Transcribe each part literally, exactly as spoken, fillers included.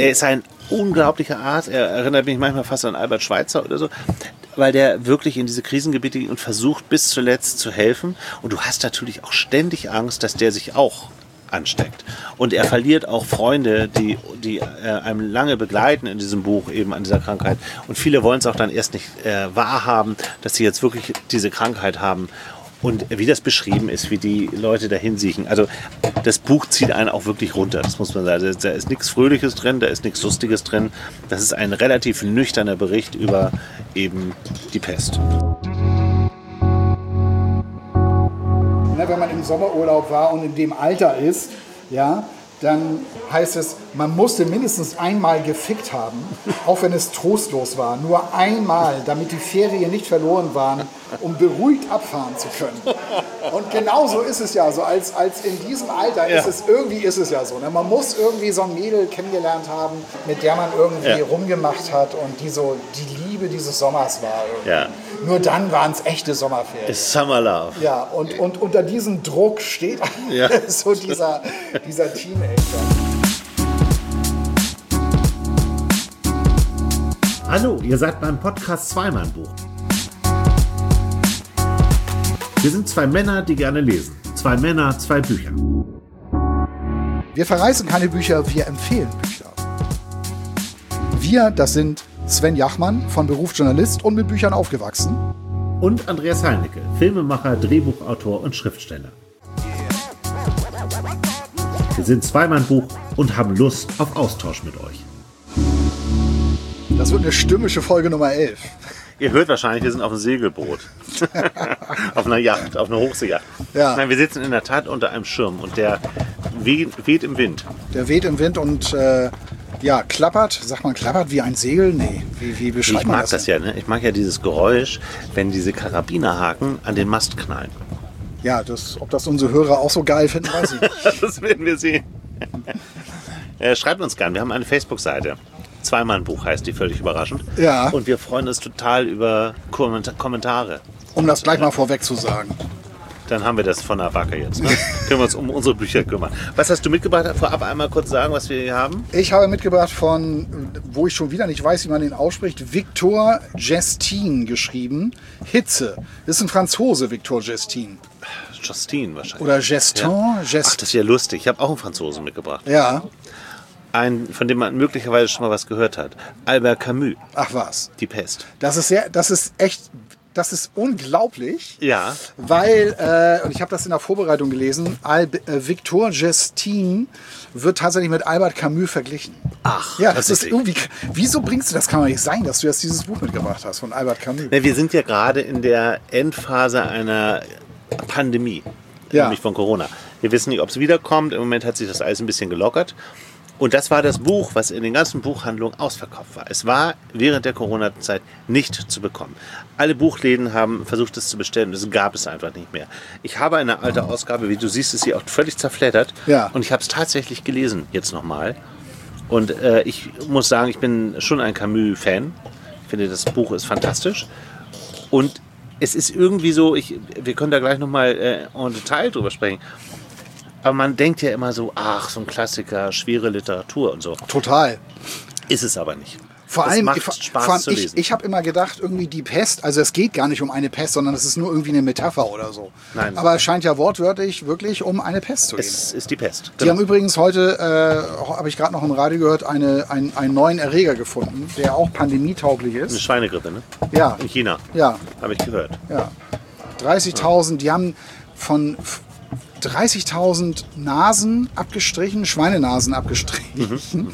er ist ein unglaublicher Arzt. Er erinnert mich manchmal fast an Albert Schweitzer oder so, weil der wirklich in diese Krisengebiete geht und versucht bis zuletzt zu helfen. Und du hast natürlich auch ständig Angst, dass der sich auch ansteckt. Und er verliert auch Freunde, die, die äh, einem lange begleiten in diesem Buch, eben an dieser Krankheit. Und viele wollen es auch dann erst nicht äh, wahrhaben, dass sie jetzt wirklich diese Krankheit haben. Und wie das beschrieben ist, wie die Leute dahin siechen. Also das Buch zieht einen auch wirklich runter, das muss man sagen. Da ist nichts Fröhliches drin, da ist nichts Lustiges drin. Das ist ein relativ nüchterner Bericht über eben die Pest. Wenn man im Sommerurlaub war und in dem Alter ist, ja, dann heißt es, man musste mindestens einmal gefickt haben, auch wenn es trostlos war. Nur einmal, damit die Ferien nicht verloren waren, um beruhigt abfahren zu können. Und genauso ist es ja so, als, als in diesem Alter ja. ist es, irgendwie ist es ja so. Ne? Man muss irgendwie so ein Mädel kennengelernt haben, mit der man irgendwie ja. rumgemacht hat und die so die Liebe dieses Sommers war. Ja. Nur dann waren es echte Sommerferien. It's Summer Love. Ja, und, und unter diesem Druck steht ja. so dieser, dieser Teenager. Hallo, ihr seid beim Podcast Zweimann-Buch. Wir sind zwei Männer, die gerne lesen. Zwei Männer, zwei Bücher. Wir verreißen keine Bücher, wir empfehlen Bücher. Wir, das sind Sven Jachmann, von Beruf Journalist und mit Büchern aufgewachsen. Und Andreas Heinecke, Filmemacher, Drehbuchautor und Schriftsteller. Wir sind Zweimann-Buch und haben Lust auf Austausch mit euch. Das wird eine stürmische Folge Nummer elf. Ihr hört wahrscheinlich, wir sind auf einem Segelboot. Auf einer Yacht, auf einer Hochseejacht. Ja. Nein, wir sitzen in der Tat unter einem Schirm und der weht, weht im Wind. Der weht im Wind und äh, ja, klappert. Sagt man klappert wie ein Segel? Nee, wie, wie beschreibt ich man mag das? das ja, ne? Ich mag ja dieses Geräusch, wenn diese Karabinerhaken an den Mast knallen. Ja, das, ob das unsere Hörer auch so geil finden, weiß ich nicht. Das werden wir sehen. äh, schreibt uns gern, wir haben eine Facebook-Seite. Zweimann-Buch heißt die, völlig überraschend. Ja. Und wir freuen uns total über Komment- Kommentare. Um das gleich mal vorweg zu sagen. Dann haben wir das von der Backe jetzt. Ne? Können wir uns um unsere Bücher kümmern. Was hast du mitgebracht? Vorab einmal kurz sagen, was wir hier haben. Ich habe mitgebracht von, wo ich schon wieder nicht weiß, wie man den ausspricht, Victor Gestin geschrieben. Hitze. Das ist ein Franzose, Victor Gestin. Justine wahrscheinlich. Oder Gestin. Ja. Gest- Ach, das ist ja lustig. Ich habe auch einen Franzosen mitgebracht. Ja. Einen, von dem man möglicherweise schon mal was gehört hat. Albert Camus. Ach was. Die Pest. Das ist sehr, das ist echt, das ist unglaublich. Ja. Weil, äh, und ich habe das in der Vorbereitung gelesen, Al- äh, Victor Gestin wird tatsächlich mit Albert Camus verglichen. Ach, ja, das ist tatsächlich. irgendwie. Wieso bringst du das? Kann doch nicht sein, dass du jetzt dieses Buch mitgebracht hast von Albert Camus. Ne, wir sind ja gerade in der Endphase einer Pandemie, Ja. nämlich von Corona. Wir wissen nicht, ob es wiederkommt. Im Moment hat sich das alles ein bisschen gelockert. Und das war das Buch, was in den ganzen Buchhandlungen ausverkauft war. Es war während der Corona-Zeit nicht zu bekommen. Alle Buchläden haben versucht, es zu bestellen. Es gab es einfach nicht mehr. Ich habe eine alte Ausgabe, wie du siehst, ist sie auch völlig zerfleddert. Ja. Und ich habe es tatsächlich gelesen, jetzt nochmal. Und äh, ich muss sagen, ich bin schon ein Camus-Fan. Ich finde, das Buch ist fantastisch. Und es ist irgendwie so, ich, wir können da gleich nochmal äh, en Detail drüber sprechen. Aber man denkt ja immer so, ach, so ein Klassiker, schwere Literatur und so. Total. Ist es aber nicht. Vor Es allem, macht ich, Spaß vor allem zu ich, lesen. ich habe immer gedacht, irgendwie die Pest, also es geht gar nicht um eine Pest, sondern es ist nur irgendwie eine Metapher oder so. Nein. Aber es scheint ja wortwörtlich wirklich um eine Pest zu gehen. Es ist die Pest. Die haben übrigens heute, äh, habe ich gerade noch im Radio gehört, eine, ein, einen neuen Erreger gefunden, der auch pandemietauglich Eine ist. Schweinegrippe, ne? Ja, In China. ja, Habe ich gehört. ja. dreißigtausend, die haben von dreißigtausend Nasen abgestrichen, Schweinenasen abgestrichen.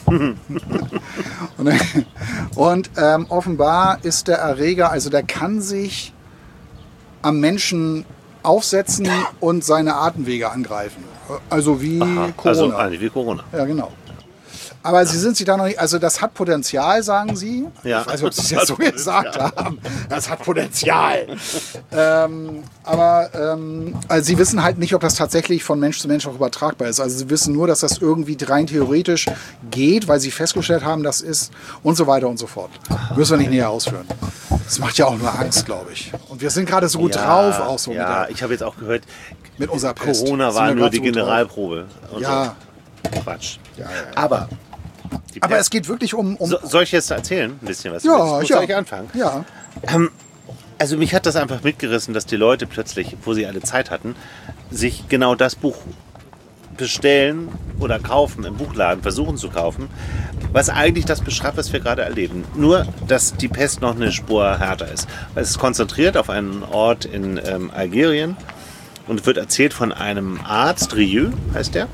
und und ähm, offenbar ist der Erreger, also der kann sich am Menschen aufsetzen und seine Atemwege angreifen. Also wie Aha, Corona. also eigentlich wie Corona. Ja, genau. Aber Sie sind sich da noch nicht, also das hat Potenzial, sagen Sie. Ja. Ich weiß nicht, ob Sie es jetzt so gesagt haben. Das hat Potenzial. ähm, aber ähm, also Sie wissen halt nicht, ob das tatsächlich von Mensch zu Mensch auch übertragbar ist. Also Sie wissen nur, dass das irgendwie rein theoretisch geht, weil Sie festgestellt haben, das ist und so weiter und so fort. Müssen wir nicht näher ausführen. Das macht ja auch nur Angst, glaube ich. Und wir sind gerade so gut drauf, auch so ja, mit, der, ich habe jetzt auch gehört, mit unserer Pest. Corona Sind war wir nur grad die so gut drauf. Generalprobe. Und Ja. so. Quatsch. Ja, ja, ja. Aber Die Aber Pest. es geht wirklich um... um So, soll ich jetzt erzählen, ein bisschen was? ja, Muss ja. ich anfangen? Ja. Ähm, also mich hat das einfach mitgerissen, dass die Leute plötzlich, wo sie alle Zeit hatten, sich genau das Buch bestellen oder kaufen, im Buchladen versuchen zu kaufen, was eigentlich das beschreibt, was wir gerade erleben. Nur, dass die Pest noch eine Spur härter ist. Weil es ist konzentriert auf einen Ort in ähm, Algerien und wird erzählt von einem Arzt, Rieu heißt der,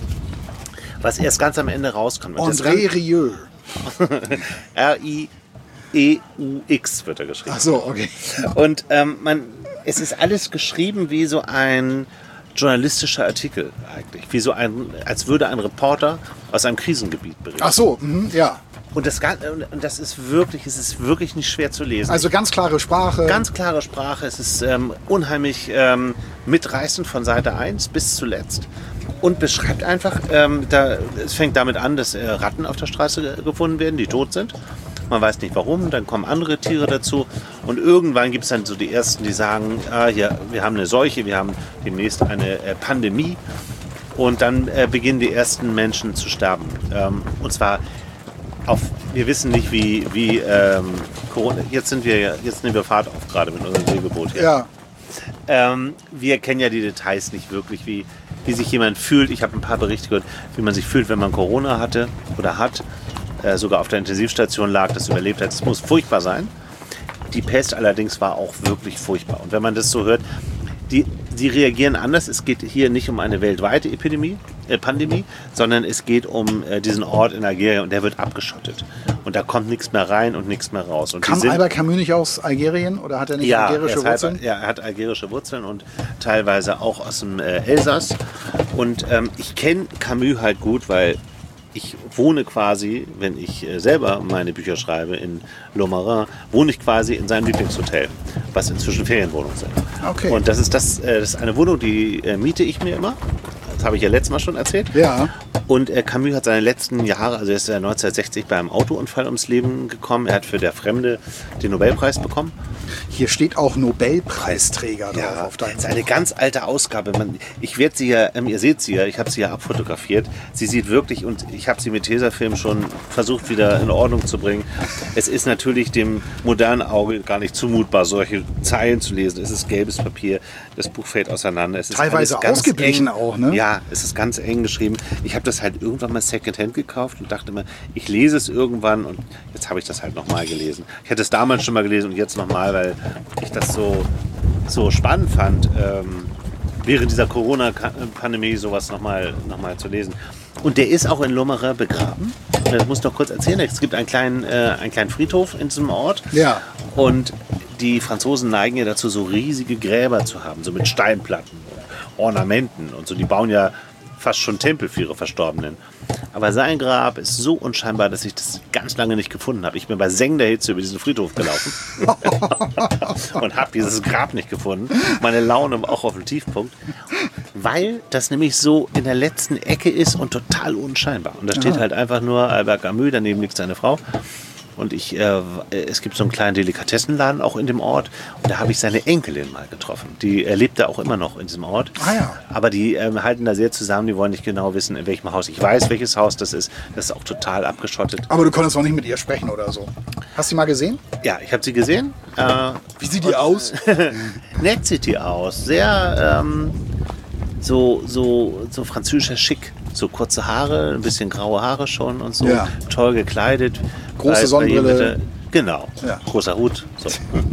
was erst ganz am Ende rauskommt. Und das André Rieu. R I E U X wird er geschrieben. Ach so, okay. Und ähm, man, es ist alles geschrieben wie so ein journalistischer Artikel eigentlich. Wie so ein, als würde ein Reporter aus einem Krisengebiet berichten. Ach so, mhm, ja. Und das, Gan- und das ist wirklich, es ist wirklich nicht schwer zu lesen. Also ganz klare Sprache. Ganz klare Sprache. Es ist ähm, unheimlich ähm, mitreißend von Seite eins bis zuletzt. Und beschreibt einfach, ähm, da, es fängt damit an, dass äh, Ratten auf der Straße gefunden werden, die tot sind. Man weiß nicht warum, dann kommen andere Tiere dazu. Und irgendwann gibt es dann so die Ersten, die sagen, ah, hier, wir haben eine Seuche, wir haben demnächst eine äh, Pandemie. Und dann äh, beginnen die ersten Menschen zu sterben. Ähm, und zwar auf, wir wissen nicht, wie, wie ähm, Corona, jetzt sind wir, jetzt nehmen wir Fahrt auf gerade mit unserem Segelboot hier. Ja. Ähm, wir kennen ja die Details nicht wirklich, wie, wie sich jemand fühlt. Ich habe ein paar Berichte gehört, wie man sich fühlt, wenn man Corona hatte oder hat, äh, sogar auf der Intensivstation lag, das überlebt hat. Das muss furchtbar sein. Die Pest allerdings war auch wirklich furchtbar. Und wenn man das so hört, die, die reagieren anders. Es geht hier nicht um eine weltweite Epidemie, äh, Pandemie, sondern es geht um äh, diesen Ort in Algerien und der wird abgeschottet. Und da kommt nichts mehr rein und nichts mehr raus. Und Kam die sind, Albert Camus nicht aus Algerien oder hat er nicht ja, algerische er ist halb- Wurzeln? ja, er hat algerische Wurzeln und teilweise auch aus dem äh, Elsass. Und ähm, ich kenne Camus halt gut, weil ich wohne quasi, wenn ich äh, selber meine Bücher schreibe in Lomarin, wohne ich quasi in seinem Lieblingshotel, was inzwischen Ferienwohnungen sind. Okay. Und das ist, das, äh, das ist eine Wohnung, die äh, miete ich mir immer. Das habe ich ja letztes Mal schon erzählt. Ja. Und äh, Camus hat seine letzten Jahre, also er ist ja neunzehnhundertsechzig bei einem Autounfall ums Leben gekommen. Er hat für Der Fremde den Nobelpreis bekommen. Hier steht auch Nobelpreisträger drauf auf deinem das ist eine ganz alte Ausgabe. Man, ich werde sie ja, ähm, ihr seht sie ja, ich habe sie ja abfotografiert. Sie sieht wirklich, und ich habe sie mit Tesafilm schon versucht wieder in Ordnung zu bringen. Es ist natürlich dem modernen Auge gar nicht zumutbar, solche Zeilen zu lesen. Es ist gelbes Papier, das Buch fällt auseinander. Es ist Teilweise alles ganz ausgeblichen eng. auch, ne? Ja, es ist ganz eng geschrieben. Ich habe das halt irgendwann mal Secondhand gekauft und dachte mir, ich lese es irgendwann und jetzt habe ich das halt nochmal gelesen. Ich hätte es damals schon mal gelesen und jetzt nochmal, weil ich das so, so spannend fand, ähm, während dieser Corona-Pandemie sowas nochmal noch mal zu lesen. Und der ist auch in Lomarin begraben. Das muss ich noch kurz erzählen. Es gibt einen kleinen, äh, einen kleinen Friedhof in diesem Ort. Ja. Und die Franzosen neigen ja dazu, so riesige Gräber zu haben, so mit Steinplatten und Ornamenten und so. Die bauen ja fast schon Tempel für ihre Verstorbenen. Aber sein Grab ist so unscheinbar, dass ich das ganz lange nicht gefunden habe. Ich bin bei sengender Hitze über diesen Friedhof gelaufen und habe dieses Grab nicht gefunden. Meine Laune war auch auf dem Tiefpunkt, weil das nämlich so in der letzten Ecke ist und total unscheinbar. Und da steht halt einfach nur Albert Camus, daneben liegt seine Frau. Und ich, äh, es gibt so einen kleinen Delikatessenladen auch in dem Ort. Und da habe ich seine Enkelin mal getroffen. Die äh, lebt da auch immer noch in diesem Ort. Ah ja. Aber die ähm, halten da sehr zusammen. Die wollen nicht genau wissen, in welchem Haus. Ich weiß, welches Haus das ist. Das ist auch total abgeschottet. Aber du konntest auch nicht mit ihr sprechen oder so. Hast du sie mal gesehen? Ja, ich habe sie gesehen. Äh, Wie sieht die aus? nett sieht die aus. Sehr ähm, so, so, so französischer Schick. So kurze Haare, ein bisschen graue Haare schon und so. Ja. Toll gekleidet. Große Bei- bei ihr Sonnenbrille. mit der- Genau, Ja. großer Hut. So.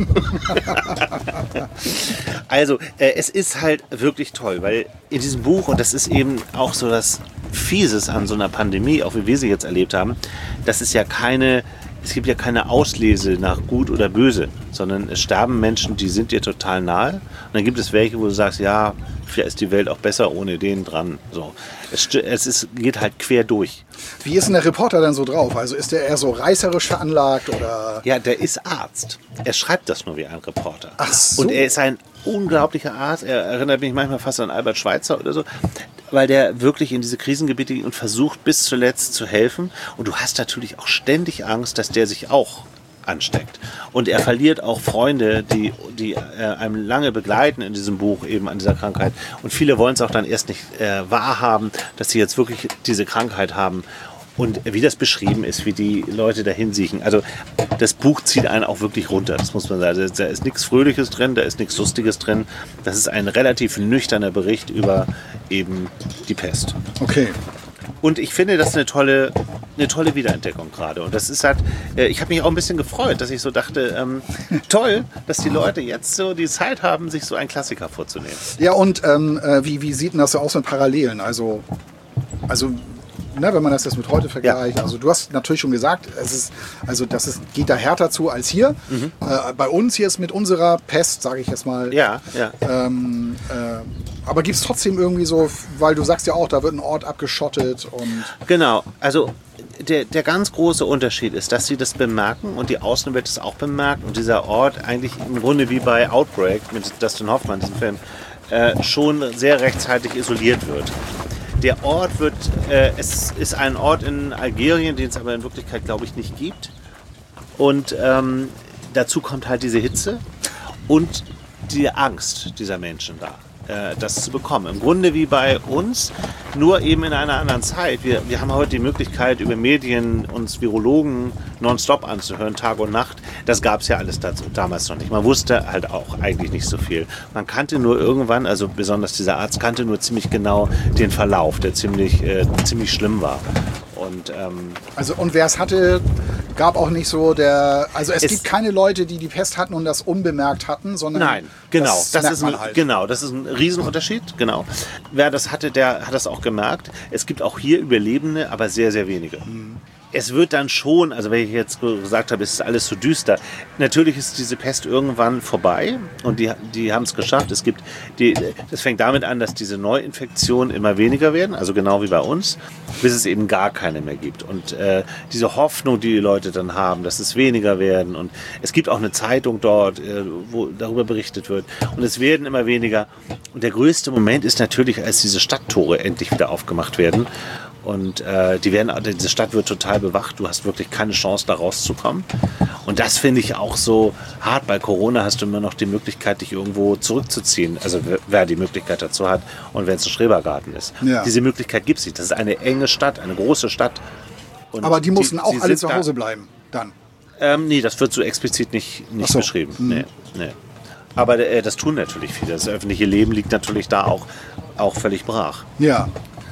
Also, äh, es ist halt wirklich toll, weil in diesem Buch, und das ist eben auch so das Fieses an so einer Pandemie, auch wie wir sie jetzt erlebt haben, das ist ja keine, es gibt ja keine Auslese nach gut oder böse, sondern es sterben Menschen, die sind dir total nahe. Und dann gibt es welche, wo du sagst, ja, vielleicht ist die Welt auch besser ohne den dran. So. Es, st- es ist, geht halt quer durch. Wie ist denn der Reporter denn so drauf? Also ist der eher so reißerisch veranlagt oder? Ja, der ist Arzt. Er schreibt das nur wie ein Reporter. Ach so. Und er ist ein unglaublicher Arzt. Er erinnert mich manchmal fast an Albert Schweitzer oder so, weil der wirklich in diese Krisengebiete geht und versucht bis zuletzt zu helfen. Und du hast natürlich auch ständig Angst, dass der sich auch ansteckt. Und er verliert auch Freunde, die, die äh, einem lange begleiten in diesem Buch eben an dieser Krankheit. Und viele wollen es auch dann erst nicht äh, wahrhaben, dass sie jetzt wirklich diese Krankheit haben. Und wie das beschrieben ist, wie die Leute dahin siechen. Also das Buch zieht einen auch wirklich runter, das muss man sagen. Da ist nichts Fröhliches drin, da ist nichts Lustiges drin. Das ist ein relativ nüchterner Bericht über eben die Pest. Okay. Und ich finde, das ist eine tolle, eine tolle Wiederentdeckung gerade. Und das ist halt, äh, ich habe mich auch ein bisschen gefreut, dass ich so dachte, ähm, toll, dass die Leute jetzt so die Zeit haben, sich so einen Klassiker vorzunehmen. Ja, und ähm, äh, wie, wie sieht denn das so aus mit Parallelen? Also, also ne, wenn man das jetzt mit heute vergleicht. Ja. Also du hast natürlich schon gesagt, es ist, also das ist, geht da härter zu als hier. Mhm. Äh, bei uns hier ist mit unserer Pest, sage ich jetzt mal. Ja, ja. Ähm, äh, aber gibt es trotzdem irgendwie so, weil du sagst ja auch, da wird ein Ort abgeschottet und... Genau, also der, der ganz große Unterschied ist, dass sie das bemerken und die Außenwelt es auch bemerkt und dieser Ort eigentlich im Grunde wie bei Outbreak mit Dustin Hoffman, diesem Film, äh, schon sehr rechtzeitig isoliert wird. Der Ort wird, äh, es ist ein Ort in Algerien, den es aber in Wirklichkeit, glaube ich, nicht gibt. Und ähm, dazu kommt halt diese Hitze und die Angst dieser Menschen da, äh, das zu bekommen. Im Grunde wie bei uns, nur eben in einer anderen Zeit. Wir, wir haben heute die Möglichkeit, über Medien uns Virologen nonstop anzuhören, Tag und Nacht. Das gab es ja alles dazu, damals noch nicht. Man wusste halt auch eigentlich nicht so viel. Man kannte nur irgendwann, also besonders dieser Arzt, kannte nur ziemlich genau den Verlauf, der ziemlich, äh, ziemlich schlimm war. Und, ähm, also und wer es hatte, gab auch nicht so der, also es, es gibt keine Leute, die die Pest hatten und das unbemerkt hatten, sondern nein, genau, das, das merkt ist man ein, halt. genau, das ist ein Riesenunterschied, genau. Wer das hatte, der hat das auch gemerkt. Es gibt auch hier Überlebende, aber sehr, sehr wenige. Mhm. Es wird dann schon, also wenn ich jetzt gesagt habe, es ist alles so düster, natürlich ist diese Pest irgendwann vorbei und die, die haben es geschafft. Es gibt die, das fängt damit an, dass diese Neuinfektionen immer weniger werden, also genau wie bei uns, bis es eben gar keine mehr gibt. Und äh, diese Hoffnung, die die Leute dann haben, dass es weniger werden und es gibt auch eine Zeitung dort, äh, wo darüber berichtet wird und es werden immer weniger. Und der größte Moment ist natürlich, als diese Stadttore endlich wieder aufgemacht werden. Und äh, die werden, diese Stadt wird total bewacht. Du hast wirklich keine Chance, da rauszukommen. Und das finde ich auch so hart. Bei Corona hast du immer noch die Möglichkeit, dich irgendwo zurückzuziehen. Also wer die Möglichkeit dazu hat und wenn es ein Schrebergarten ist. Ja. Diese Möglichkeit gibt es nicht. Das ist eine enge Stadt, eine große Stadt. Und aber die mussten die, auch alle zu Hause bleiben dann? Ähm, nee, das wird so explizit nicht, nicht so. beschrieben. Mhm. Nee, nee. Aber äh, das tun natürlich viele. Das öffentliche Leben liegt natürlich da auch, auch völlig brach. Ja.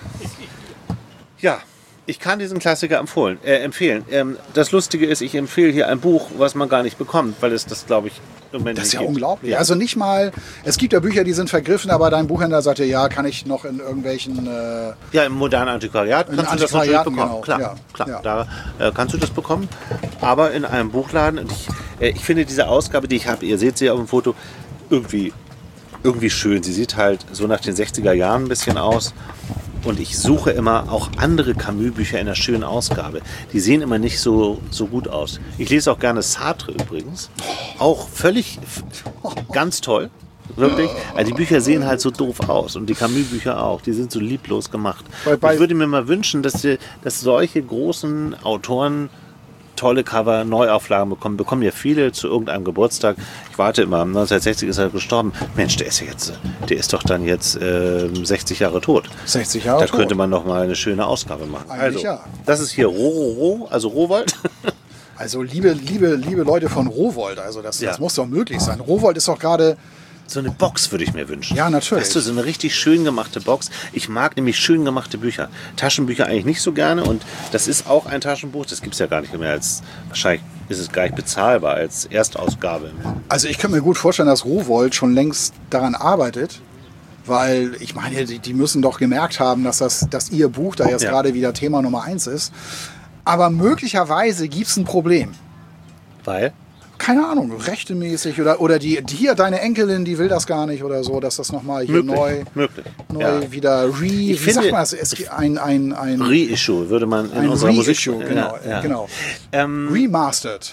Ja, ich kann diesen Klassiker empfohlen, äh, empfehlen. Ähm, das Lustige ist, ich empfehle hier ein Buch, was man gar nicht bekommt, weil es das, glaube ich, im Moment das ist nicht ja gibt. Unglaublich. Ja. Also nicht mal, es gibt ja Bücher, die sind vergriffen, aber dein Buchhändler sagte, ja, kann ich noch in irgendwelchen... Äh, ja, im modernen Antiquariat kannst du das natürlich bekommen. Genau. Klar, ja. klar Ja. da äh, kannst du das bekommen. Aber in einem Buchladen, und ich, äh, ich finde diese Ausgabe, die ich habe, ihr seht sie auf dem Foto, irgendwie, irgendwie schön. Sie sieht halt so nach den sechziger Jahren ein bisschen aus. Und ich suche immer auch andere Camus-Bücher in einer schönen Ausgabe. Die sehen immer nicht so, so gut aus. Ich lese auch gerne Sartre übrigens. Auch völlig, ganz toll. Wirklich. Also die Bücher sehen halt so doof aus. Und die Camus-Bücher auch. Die sind so lieblos gemacht. Bei, bei ich würde mir mal wünschen, dass, die, dass solche großen Autoren tolle Cover, Neuauflagen bekommen. Bekommen ja viele zu irgendeinem Geburtstag. Ich warte immer, neunzehnhundertsechzig ist er gestorben. Mensch, der ist ja jetzt, der ist doch dann jetzt äh, sechzig Jahre tot. sechzig Jahre da tot. Da könnte man noch mal eine schöne Ausgabe machen. Eigentlich also, ja. Das ist hier Roh, also Rowohlt. Also liebe, liebe, liebe Leute von Rowohlt, also das, ja. das muss doch möglich sein. Rowohlt ist doch gerade... So eine Box würde ich mir wünschen. Ja, natürlich. Weißt du, so eine richtig schön gemachte Box. Ich mag nämlich schön gemachte Bücher. Taschenbücher eigentlich nicht so gerne und das ist auch ein Taschenbuch. Das gibt es ja gar nicht mehr als, wahrscheinlich ist es gar nicht bezahlbar als Erstausgabe. Also ich kann mir gut vorstellen, dass Rowohlt schon längst daran arbeitet, weil ich meine, die, die müssen doch gemerkt haben, dass, das, dass ihr Buch da jetzt ja. gerade wieder Thema Nummer eins ist. Aber möglicherweise gibt es ein Problem. Weil? Keine Ahnung, rechtemäßig oder, oder die, die hier, deine Enkelin, die will das gar nicht oder so, dass das nochmal hier möglich, neu, möglich. neu Ja. wieder re, wie finde, sagt man das? Es gibt ein, ein, ein Reissue würde man in ein unserer Reissue, Musik... genau, Ja, ja. genau. Ähm, Remastered.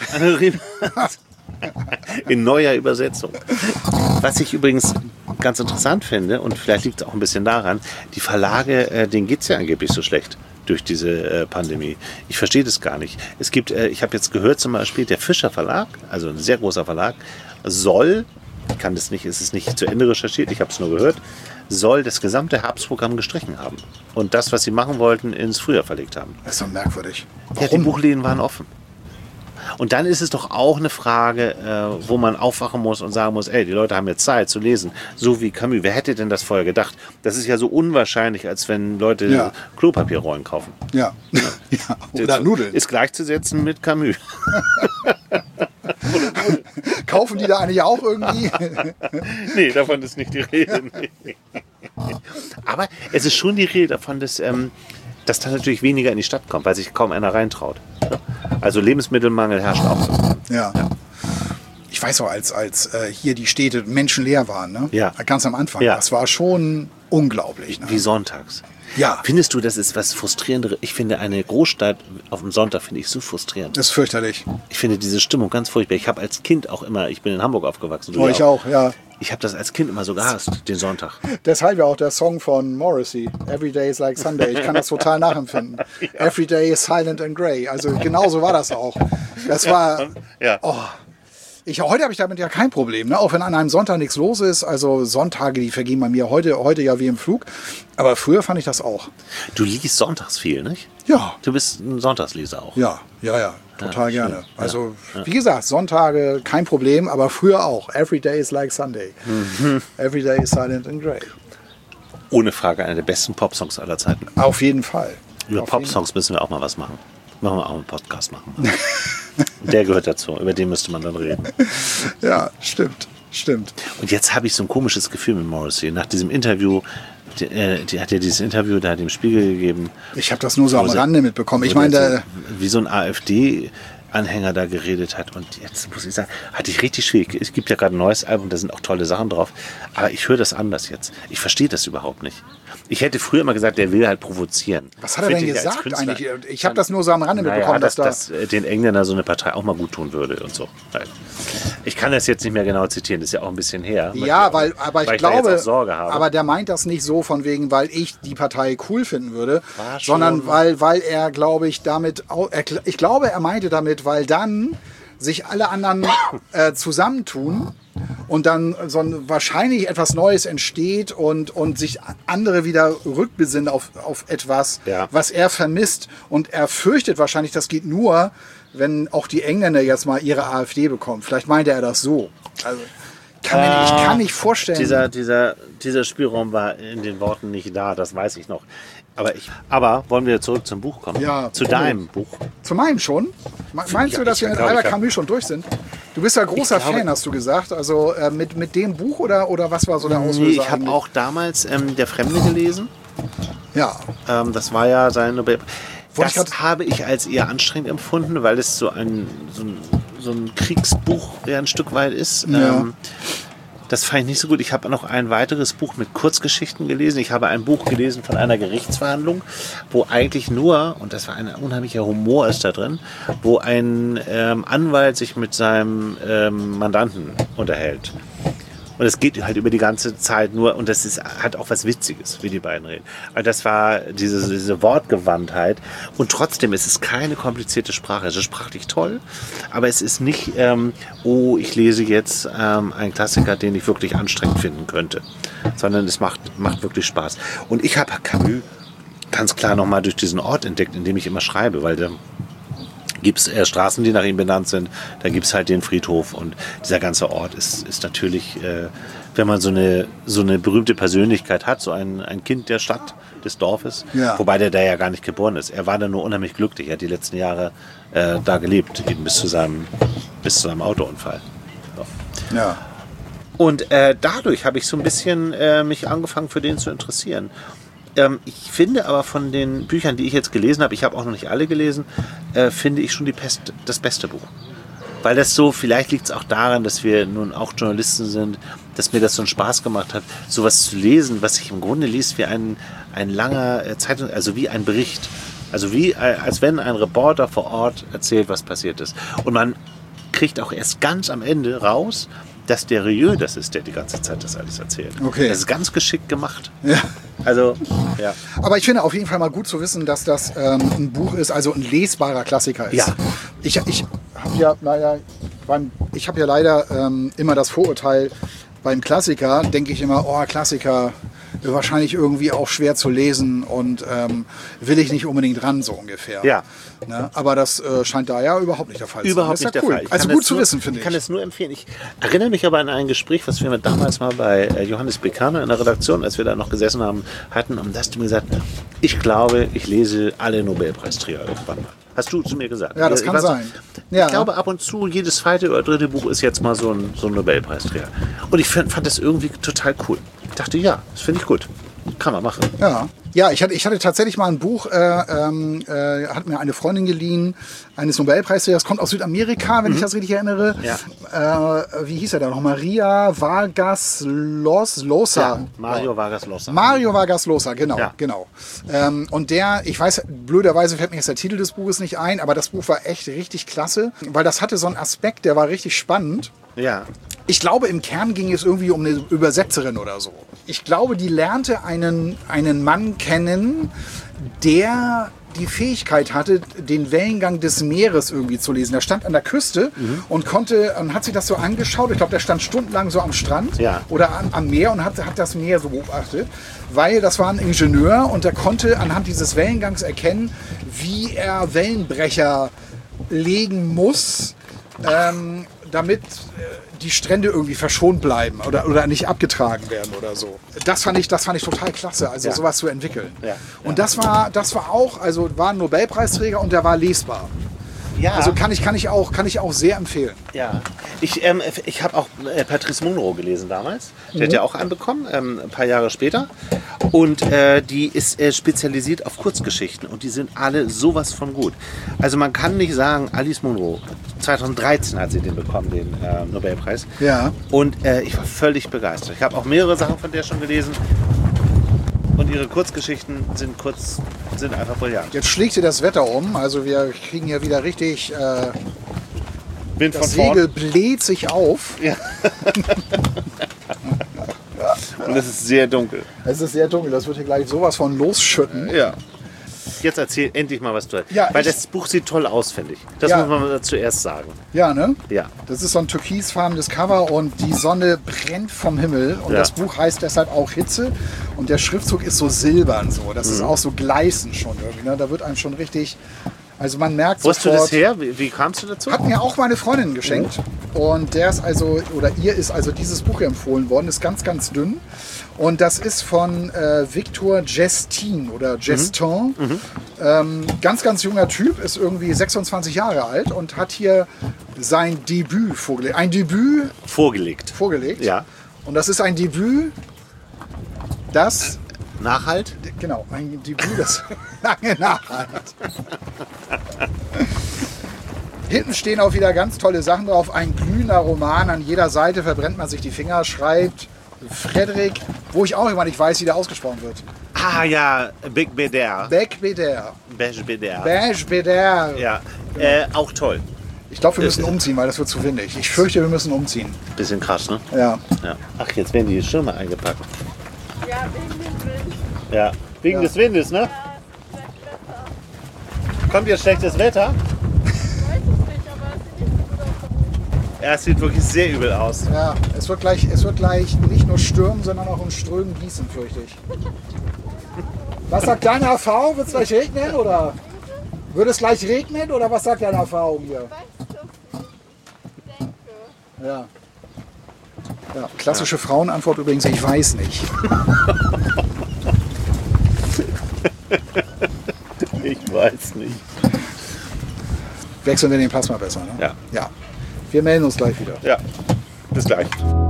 In neuer Übersetzung. Was ich übrigens ganz interessant finde, und vielleicht liegt es auch ein bisschen daran, die Verlage, äh, denen geht es ja angeblich so schlecht durch diese äh, Pandemie. Ich verstehe das gar nicht. Es gibt, äh, ich habe jetzt gehört zum Beispiel, der Fischer Verlag, also ein sehr großer Verlag, soll ich kann das nicht, es ist nicht zu Ende recherchiert, ich habe es nur gehört, soll das gesamte Herbstprogramm gestrichen haben. Und das, was sie machen wollten, ins Frühjahr verlegt haben. Das ist doch merkwürdig. Ja, die Buchläden waren offen. Und dann ist es doch auch eine Frage, äh, wo man aufwachen muss und sagen muss, ey, die Leute haben jetzt Zeit zu lesen. So wie Camus. Wer hätte denn das vorher gedacht? Das ist ja so unwahrscheinlich, als wenn Leute Ja. Klopapierrollen kaufen. Ja. ja. Oder Nudeln. Ist gleichzusetzen mit Camus. Kaufen die da eigentlich auch irgendwie? Nee, davon ist nicht die Rede. Nee. Aber es ist schon die Rede davon, dass, ähm, dass da natürlich weniger in die Stadt kommt, weil sich kaum einer reintraut. Also Lebensmittelmangel herrscht auch. Ja. Ich weiß auch, als, als äh, hier die Städte menschenleer waren, ne? Ja. Ganz am Anfang. Ja. Das war schon unglaublich. Ne? Wie sonntags. Ja. Findest du, das ist was Frustrierenderes? Ich finde eine Großstadt auf dem Sonntag finde ich so frustrierend. Das ist fürchterlich. Ich finde diese Stimmung ganz furchtbar. Ich habe als Kind auch immer, ich bin in Hamburg aufgewachsen. du Oh, ja ich auch, ja. Ich habe das als Kind immer so gehasst, den Sonntag. Deshalb ja auch der Song von Morrissey, Every Day is like Sunday. Ich kann das total nachempfinden. Every Day is silent and grey. Also genauso war das auch. Das war... Ja. Oh. Ich, heute habe ich damit ja kein Problem, ne? Auch wenn an einem Sonntag nichts los ist. Also Sonntage, die vergehen bei mir heute, heute ja wie im Flug. Aber früher fand ich das auch. Du liest sonntags viel, nicht? Ja, Du bist ein Sonntagsleser auch. ja, ja, ja. Total Ja, gerne. schön. Also, wie gesagt, Sonntage kein Problem, aber früher auch. Every day is like Sunday. Mhm. Every day is silent and grey. Ohne Frage einer der besten Popsongs aller Zeiten. Auf jeden Fall. Über Auf Popsongs müssen wir auch mal was machen. Machen wir auch einen Podcast machen. Der gehört dazu. Über den müsste man dann reden. jeden- Ja, stimmt. Stimmt. Und jetzt habe ich so ein komisches Gefühl mit Morrissey. Nach diesem Interview, die, äh, die hat ja dieses Interview da dem Spiegel gegeben. Ich habe das nur so am wo sie- Rande mitbekommen. Ich wo meine, der da, so, wie so ein AfD-Anhänger da geredet hat. Und jetzt muss ich sagen, hatte ich richtig schwierig. Es gibt ja gerade ein neues Album, da sind auch tolle Sachen drauf. Aber ich höre das anders jetzt. Ich verstehe das überhaupt nicht. Ich hätte früher immer gesagt, der will halt provozieren. was hat er denn Finde ich als gesagt Künstler. eigentlich? Ich habe das nur so am Rande Naja, mitbekommen, dass, dass da... dass äh, den Engländern so eine Partei auch mal gut tun würde und so. Ich kann das jetzt nicht mehr genau zitieren, das ist ja auch ein bisschen her. Ja, weil, aber ich weil ich da glaube, jetzt auch Sorge habe. aber der meint das nicht so von wegen, weil ich die Partei cool finden würde, War schon- sondern weil, weil er, glaube ich, damit, au- er, ich glaube, er meinte damit, weil dann sich alle anderen äh, zusammentun und dann so ein, wahrscheinlich etwas Neues entsteht und, und sich andere wieder rückbesinnen auf, auf etwas, Ja. was er vermisst. Und er fürchtet wahrscheinlich, das geht nur, wenn auch die Engländer jetzt mal ihre AfD bekommen. Vielleicht meinte er das so. Also, kann mir nicht, ich kann nicht vorstellen. Dieser, dieser, dieser Spielraum war in den Worten nicht da, das weiß ich noch. Aber, ich, aber wollen wir zurück zum Buch kommen? Ja, Zu komm. deinem Buch. Zu meinem schon? Me- Meinst Ja, du, dass ich wir mit glaub, ich Albert hab- Camus schon durch sind? Du bist ja großer Ich glaube- Fan, hast du gesagt. Also äh, mit, mit dem Buch oder, oder was war so der Auslöser? Nee, ich habe eigentlich? auch damals ähm, Der Fremde gelesen. Ja, Ähm, das war ja sein Nobel. Wollte ich Das grad- habe ich als eher anstrengend empfunden, weil es so ein, so ein, so ein Kriegsbuch ja ein Stück weit ist. Ja. Ähm, das fand ich nicht so gut. Ich habe noch ein weiteres Buch mit Kurzgeschichten gelesen. Ich habe ein Buch gelesen von einer Gerichtsverhandlung, wo eigentlich nur, und das war ein unheimlicher Humor ist da drin, wo ein ähm, Anwalt sich mit seinem ähm, Mandanten unterhält. Und es geht halt über die ganze Zeit nur, und das ist, hat auch was Witziges, wie die beiden reden. Also das war diese, diese Wortgewandtheit. Und trotzdem ist es keine komplizierte Sprache. Es ist sprachlich toll, aber es ist nicht, ähm, oh, ich lese jetzt ähm, einen Klassiker, den ich wirklich anstrengend finden könnte. Sondern es macht, macht wirklich Spaß. Und ich habe Camus ganz klar nochmal durch diesen Ort entdeckt, in dem ich immer schreibe, weil der gibt es äh, Straßen, die nach ihm benannt sind. Da gibt es halt den Friedhof und dieser ganze Ort ist, ist natürlich, äh, wenn man so eine, so eine berühmte Persönlichkeit hat, so ein, ein Kind der Stadt, des Dorfes, Ja. wobei der da ja gar nicht geboren ist. Er war da nur unheimlich glücklich. Er hat die letzten Jahre äh, da gelebt, eben bis zu seinem, bis zu seinem Autounfall. So. ja. Und äh, dadurch habe ich so ein bisschen äh, mich angefangen für den zu interessieren. Ähm, ich finde aber von den Büchern, die ich jetzt gelesen habe, ich habe auch noch nicht alle gelesen, äh, finde ich schon die Pest, das beste Buch. Weil das so, vielleicht liegt es auch daran, dass wir nun auch Journalisten sind, dass mir das so einen Spaß gemacht hat, sowas zu lesen, was sich im Grunde liest wie ein, ein langer äh, Zeitung, also wie ein Bericht. Also wie, äh, als wenn ein Reporter vor Ort erzählt, was passiert ist. Und man kriegt auch erst ganz am Ende raus, dass der Rieu das ist, der die ganze Zeit das alles erzählt. Okay. Das ist ganz geschickt gemacht. Ja. Also, ja. Aber ich finde auf jeden Fall mal gut zu wissen, dass das ähm, ein Buch ist, also ein lesbarer Klassiker ist. Ja. Ich, ich habe ja, naja, beim, ich habe ja leider ähm, immer das Vorurteil, beim Klassiker denke ich immer, oh, Klassiker, wahrscheinlich irgendwie auch schwer zu lesen und ähm, will ich nicht unbedingt ran, so ungefähr. Ja. Ne? Aber das äh, scheint da ja überhaupt nicht der Fall zu sein. Überhaupt Das ist nicht ja der cool. Fall. Ich Also kann gut das zu nur, wissen, finde ich. ich. kann es nur empfehlen. Ich erinnere mich aber an ein Gespräch, was wir mit damals mal bei äh, Johannes Beckano in der Redaktion, als wir da noch gesessen haben, hatten. Und da hast du mir gesagt, ich glaube, ich lese alle Nobelpreisträger irgendwann mal. Hast du zu mir gesagt. Ja, das ich kann weiß, sein. Ich Ja. glaube, ab und zu, jedes zweite oder dritte Buch ist jetzt mal so ein, so ein Nobelpreisträger. Und ich fand, fand das irgendwie total cool. Ich dachte, ja, das finde ich gut. Kann man machen. Ja, ja ich, hatte, ich hatte tatsächlich mal ein Buch, äh, ähm, äh, hat mir eine Freundin geliehen, eines Nobelpreisträgers, kommt aus Südamerika, wenn mhm. ich das richtig erinnere. Ja. Äh, wie hieß er da noch? Maria Vargas Los, Llosa. Ja, Mario Vargas Llosa. Mario Vargas Llosa, genau, Ja. genau. Ähm, und der, ich weiß, blöderweise fällt mir jetzt der Titel des Buches nicht ein, aber das Buch war echt richtig klasse, weil das hatte so einen Aspekt, der war richtig spannend. Ja. Ich glaube, im Kern ging es irgendwie um eine Übersetzerin oder so. Ich glaube, die lernte einen, einen Mann kennen, der die Fähigkeit hatte, den Wellengang des Meeres irgendwie zu lesen. Er stand an der Küste mhm. und konnte und hat sich das so angeschaut. Ich glaube, der stand stundenlang so am Strand ja. oder am, am Meer und hat, hat das Meer so beobachtet, weil das war ein Ingenieur und der konnte anhand dieses Wellengangs erkennen, wie er Wellenbrecher legen muss, ähm, damit äh, die Strände irgendwie verschont bleiben oder, oder nicht abgetragen werden oder so. Das fand ich, das fand ich total klasse, also Ja. sowas zu entwickeln. Ja. Und das war, das war auch, also war ein Nobelpreisträger und der war lesbar. Ja. Also kann ich, kann ich auch, kann ich auch sehr empfehlen. Ja, ich, ähm, ich habe auch äh, Patrice Munro gelesen damals. Der Mhm. hat ja auch einen bekommen, ähm, ein paar Jahre später. Und äh, die ist äh, spezialisiert auf Kurzgeschichten und die sind alle sowas von gut. Also man kann nicht sagen, Alice Munro, zwanzig dreizehn hat sie den bekommen, den äh, Nobelpreis. Ja. Und äh, ich war völlig begeistert. Ich habe auch mehrere Sachen von der schon gelesen. Und ihre Kurzgeschichten sind kurz, sind einfach brillant. Jetzt schlägt hier das Wetter um, also wir kriegen hier wieder richtig, äh, Wind das von vorn. Segel bläht sich auf. Ja. Und es ist sehr dunkel. Es ist sehr dunkel, das wird hier gleich sowas von losschütten. Ja. Jetzt erzähl endlich mal, was du hast. Ja, Weil ich- das Buch sieht toll aus, finde ich. Das Ja. muss man zuerst sagen. Ja, ne? Ja. Das ist so ein türkisfarbenes Cover und die Sonne brennt vom Himmel. Und Ja. das Buch heißt deshalb auch Hitze. Und der Schriftzug ist so silbern so. Das Mhm. ist auch so gleißend schon irgendwie. Ne? Da wird einem schon richtig... Also man merkt Wo hast du sofort... das her? Wie, wie kamst du dazu? Hat mir auch meine Freundin geschenkt. Und der ist also, oder ihr ist also dieses Buch empfohlen worden. Ist ganz, ganz dünn. Und das ist von äh, Victor Gestin oder Gestin. Mhm. Ähm, ganz, ganz junger Typ, ist irgendwie sechsundzwanzig Jahre alt und hat hier sein Debüt vorgelegt. Ein Debüt Vorgelegt. vorgelegt. Ja. Und das ist ein Debüt, das, Nachhalt? genau, ein Debüt, das lange nachhalt. Hinten stehen auch wieder ganz tolle Sachen drauf. Ein glühender Roman, an jeder Seite verbrennt man sich die Finger, schreibt Frederik, wo ich auch immer nicht weiß, wie der ausgesprochen wird. Ah ja, Big Beder. Beck Beder. Beige Beder. Beige Beder. Ja, äh, auch toll. Ich glaube, wir müssen umziehen, weil das wird zu windig. Ich fürchte, wir müssen umziehen. Bisschen krass, ne? Ja. Ja. Ach, jetzt werden die Schirme eingepackt. Ja, wegen dem Wind. Ja, wegen Ja. des Windes, ne? Kommt jetzt schlechtes Wetter? Ich weiß es nicht, aber es sieht nicht so gut aus. Ja, es sieht wirklich sehr übel aus. Ja, es wird gleich, es wird gleich nicht nur stürmen, sondern auch in Strömen gießen, fürchte ich. Was sagt deine Erfahrung? Wird es gleich regnen oder? Wird es gleich regnen oder was sagt deine Erfahrung hier? Weißt du, ich denke. Ja. Ja, klassische Frauenantwort übrigens, ich weiß nicht. Ich weiß nicht. Wechseln wir den Plasma besser, ne? Ja. Ja. Wir melden uns gleich wieder. Ja, bis gleich.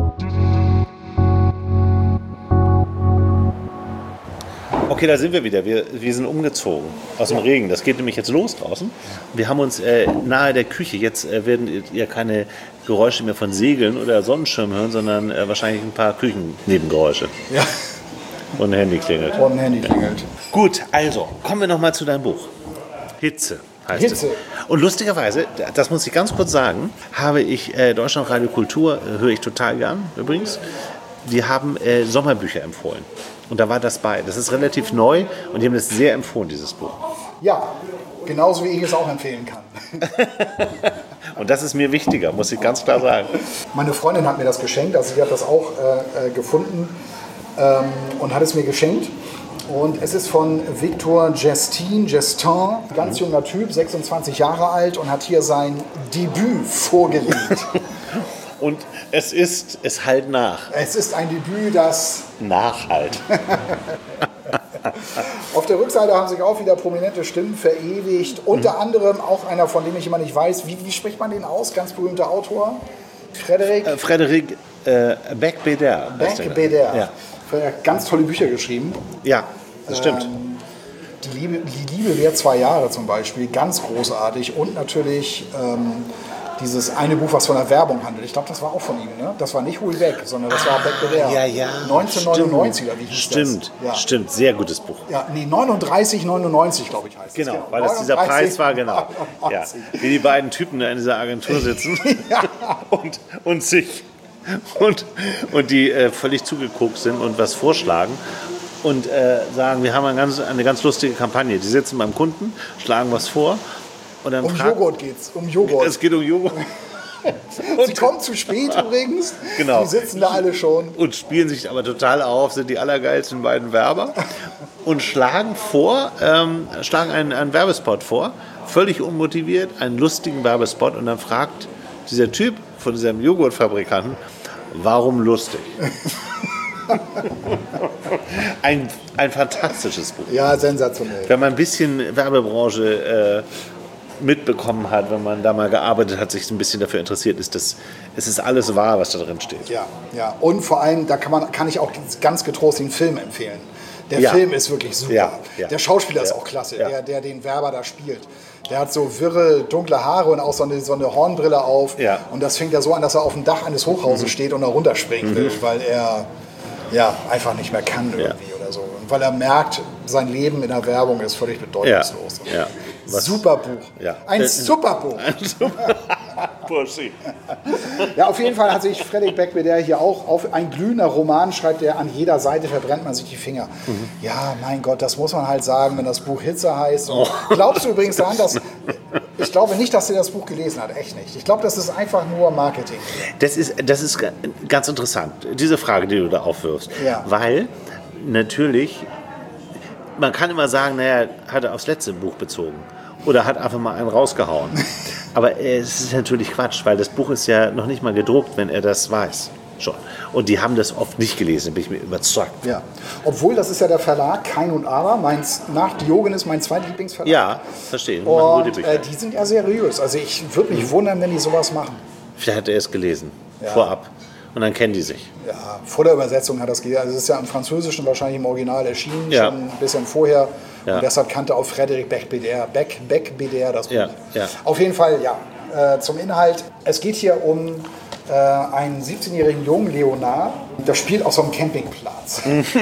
Okay, da sind wir wieder. Wir, wir sind umgezogen aus dem Regen. Das geht nämlich jetzt los draußen. Wir haben uns äh, nahe der Küche. Jetzt äh, werden ihr keine Geräusche mehr von Segeln oder Sonnenschirmen hören, sondern äh, wahrscheinlich ein paar Küchennebengeräusche. Ja. Und ein Handy klingelt. Und ein Handy klingelt. Gut, also kommen wir nochmal zu deinem Buch. Hitze heißt Hitze. es. Und lustigerweise, das muss ich ganz kurz sagen, habe ich äh, Deutschland Radio Kultur, äh, höre ich total gern übrigens, die haben äh, Sommerbücher empfohlen. Und da war das bei. Das ist relativ neu und die haben das sehr empfohlen, dieses Buch. Ja, Genauso wie ich es auch empfehlen kann. Und das ist mir wichtiger, muss ich ganz klar sagen. Meine Freundin hat mir das geschenkt, also sie hat das auch äh, gefunden ähm, und hat es mir geschenkt. Und es ist von Victor Gestin, Gestin, ganz junger Typ, sechsundzwanzig Jahre alt und hat hier sein Debüt vorgelegt. Und es ist, es halt nach. Es ist ein Debüt, das... Nachhalt. Auf der Rückseite haben sich auch wieder prominente Stimmen verewigt. Unter mhm. anderem auch einer, von dem ich immer nicht weiß, wie, wie spricht man den aus? Ganz berühmter Autor. Frederik. Äh, Frederik äh, Beigbeder. Beigbeder. Ja. Ganz tolle Bücher geschrieben. Ja, das stimmt. Ähm, die, Liebe, die Liebe währt zwei Jahre zum Beispiel. Ganz großartig. Und natürlich ähm, dieses eine Buch, was von der Werbung handelt. Ich glaube, das war auch von ihm. Ne? Das war nicht Hol weg, sondern das war Beigbeder. Ja, ja. neunzehnhundertneunundneunzig, oder wie hieß stimmt, das? Ja. Stimmt, sehr gutes Buch. Ja, nee, neununddreißig neunundneunzig, glaube ich, heißt genau, es. Genau, weil das dieser Preis war, genau. Ja. Wie die beiden Typen da in dieser Agentur sitzen ja. und, und sich und, und die äh, völlig zugeguckt sind und was vorschlagen und äh, sagen, wir haben eine ganz, eine ganz lustige Kampagne. Die sitzen beim Kunden, schlagen was vor. Und dann um fragt, Joghurt geht's, um Joghurt. Es geht um Joghurt. Sie kommen zu spät übrigens. Genau. Die sitzen da alle schon. Und spielen sich aber total auf, sind die allergeilsten beiden Werber. Und schlagen vor, ähm, schlagen einen, einen Werbespot vor, völlig unmotiviert, einen lustigen Werbespot. Und dann fragt dieser Typ von diesem Joghurtfabrikanten, warum lustig? ein, ein fantastisches Buch. Ja, sensationell. Wenn man ein bisschen Werbebranche äh, mitbekommen hat, wenn man da mal gearbeitet hat, sich ein bisschen dafür interessiert, ist das, es ist alles wahr, was da drin steht. Ja, ja. Und vor allem, da kann, man, kann ich auch ganz getrost den Film empfehlen. Der ja. Film ist wirklich super. Ja, ja. Der Schauspieler ja. ist auch klasse, ja. der, der den Werber da spielt. Der hat so wirre, dunkle Haare und auch so eine, so eine Hornbrille auf. Ja. Und das fängt ja so an, dass er auf dem Dach eines Hochhauses mhm. steht und da runterspringen will, mhm. weil er ja, einfach nicht mehr kann irgendwie ja. oder so. Und weil er merkt, sein Leben in der Werbung ist völlig bedeutungslos. Ja. Ja. Was? Super Buch. Ja. Ein äh, super Buch. Ein super Burschi. Ja, auf jeden Fall hat sich Frederik Beigbeder hier auch auf ein glühender Roman, schreibt er, an jeder Seite verbrennt man sich die Finger. Mhm. Ja, mein Gott, das muss man halt sagen, wenn das Buch Hitze heißt. Oh. Glaubst du übrigens daran, dass... Ich glaube nicht, dass er das Buch gelesen hat, echt nicht. Ich glaube, das ist einfach nur Marketing. Das ist, das ist ganz interessant, diese Frage, die du da aufwirfst. Ja. Weil natürlich, man kann immer sagen, naja, hat er aufs letzte Buch bezogen oder hat einfach mal einen rausgehauen. Aber es ist natürlich Quatsch, weil das Buch ist ja noch nicht mal gedruckt, wenn er das weiß. Schon. Und die haben das oft nicht gelesen, bin ich mir überzeugt. Ja. Obwohl, das ist ja der Verlag Kein und Aber, meins, nach Diogenes mein zweitlieblingsverlag. Ja, verstehe. Und äh, die sind ja seriös. Also ich würde mich mhm. wundern, wenn die sowas machen. Vielleicht hat er es gelesen, ja. vorab. Und dann kennen die sich. Ja, vor der Übersetzung hat das gelesen. Also es ist ja im Französischen wahrscheinlich im Original erschienen, ja. schon ein bisschen vorher. Ja. Und deshalb kannte auch Frederik Beigbeder, Beck, Beigbeder das Buch. Ja. Ja. Auf jeden Fall, ja. Äh, zum Inhalt. Es geht hier um äh, einen siebzehnjährigen Jungen, Leonard. Der spielt auf so einem Campingplatz.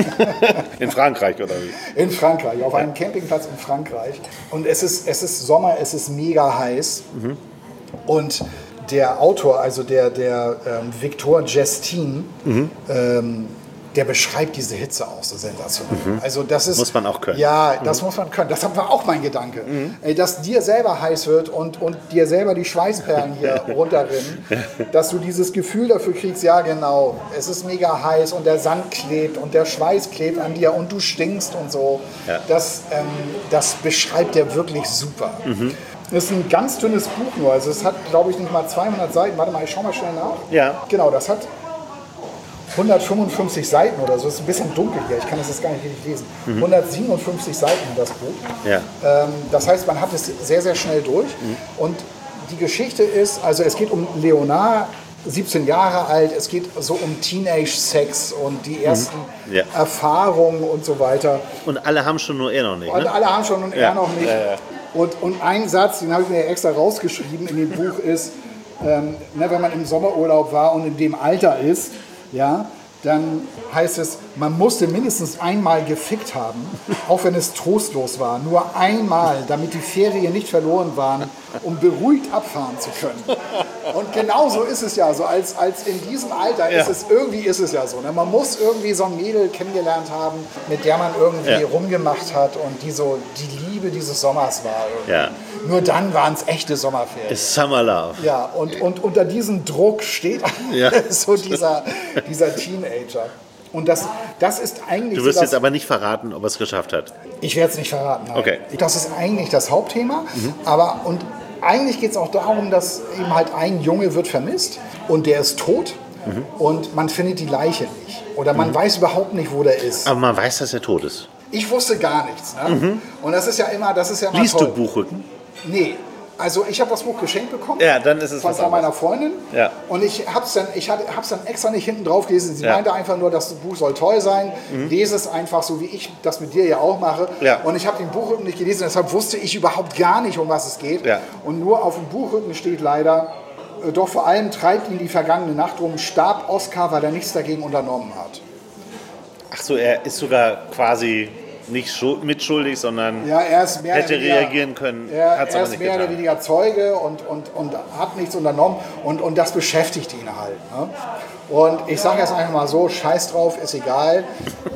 In Frankreich, oder wie? In Frankreich, auf einem Campingplatz in Frankreich. Und es ist, es ist Sommer, es ist mega heiß. Mhm. Und der Autor, also der, der ähm, Victor Gestin, mhm. ähm, der beschreibt diese Hitze auch so sensationell. Mhm. Also das ist, muss man auch können. Ja, das mhm. muss man können. Das war auch mein Gedanke. Mhm. Ey, dass dir selber heiß wird und, und dir selber die Schweißperlen hier runterrinnen, dass du dieses Gefühl dafür kriegst, ja genau, es ist mega heiß und der Sand klebt und der Schweiß klebt an dir und du stinkst und so. Ja. Das, ähm, das beschreibt er wirklich super. Mhm. Das ist ein ganz dünnes Buch nur. Also es hat, glaube ich, nicht mal zweihundert Seiten. Warte mal, ich schau mal schnell nach. Ja. Genau, das hat hundertfünfundfünfzig Seiten oder so. Das ist ein bisschen dunkel hier. Ich kann das jetzt gar nicht richtig lesen. Mhm. hundertsiebenundfünfzig Seiten hat das Buch. Ja. Ähm, das heißt, man hat es sehr, sehr schnell durch. Mhm. Und die Geschichte ist, also es geht um Leonard, siebzehn Jahre alt. Es geht so um Teenage-Sex und die ersten mhm. ja. Erfahrungen und so weiter. Und alle haben schon, nur er noch nicht. Und ne? alle haben schon und ja. er noch nicht. Ja, ja. Und, und ein Satz, den habe ich mir extra rausgeschrieben in dem Buch, ist, ähm, ne, wenn man im Sommerurlaub war und in dem Alter ist, ja, dann heißt es, man musste mindestens einmal gefickt haben, auch wenn es trostlos war. Nur einmal, damit die Ferien nicht verloren waren, um beruhigt abfahren zu können. Und genau so ist es ja so. Als, als in diesem Alter ja. ist es, irgendwie ist es ja so. Ne? Man muss irgendwie so ein Mädel kennengelernt haben, mit der man irgendwie ja. rumgemacht hat und die so die Liebe Liebe dieses Sommers war. Irgendwie. Ja. Nur dann waren es echte Sommerferien. It's Summer Love. Ja, und, und unter diesem Druck steht Ja. so dieser, dieser Teenager. Und das, das ist eigentlich... Du wirst so das, jetzt aber nicht verraten, ob er es geschafft hat. Ich werde es nicht verraten. Nein. Okay. Das ist eigentlich das Hauptthema. Mhm. Aber und eigentlich geht es auch darum, dass eben halt ein Junge wird vermisst und der ist tot mhm. und man findet die Leiche nicht. Oder man mhm. weiß überhaupt nicht, wo der ist. Aber man weiß, dass er tot ist. Ich wusste gar nichts. Ne? Mhm. Und das ist ja immer, das ist ja immer Liest toll. du Buchrücken? Nee. Also ich habe das Buch geschenkt bekommen ja, dann ist es von, von meiner Freundin ja. und ich habe es dann, ich hatte, hab's dann extra nicht hinten drauf gelesen. Sie ja. meinte einfach nur, das Buch soll toll sein, mhm. lese es einfach so, wie ich das mit dir ja auch mache. Ja. Und ich habe den Buchrücken nicht gelesen, deshalb wusste ich überhaupt gar nicht, um was es geht. Ja. Und nur auf dem Buchrücken steht leider, äh, doch vor allem treibt ihn die vergangene Nacht rum, starb Oskar, weil er nichts dagegen unternommen hat. Ach so, er ist sogar quasi... nicht mitschuldig, sondern ja, er ist mehr hätte weniger, reagieren können. Er, hat's er aber ist nicht mehr getan. oder weniger Zeuge und, und, und hat nichts unternommen und, und das beschäftigt ihn halt. Ne? Und ich sage jetzt einfach mal so, scheiß drauf, ist egal.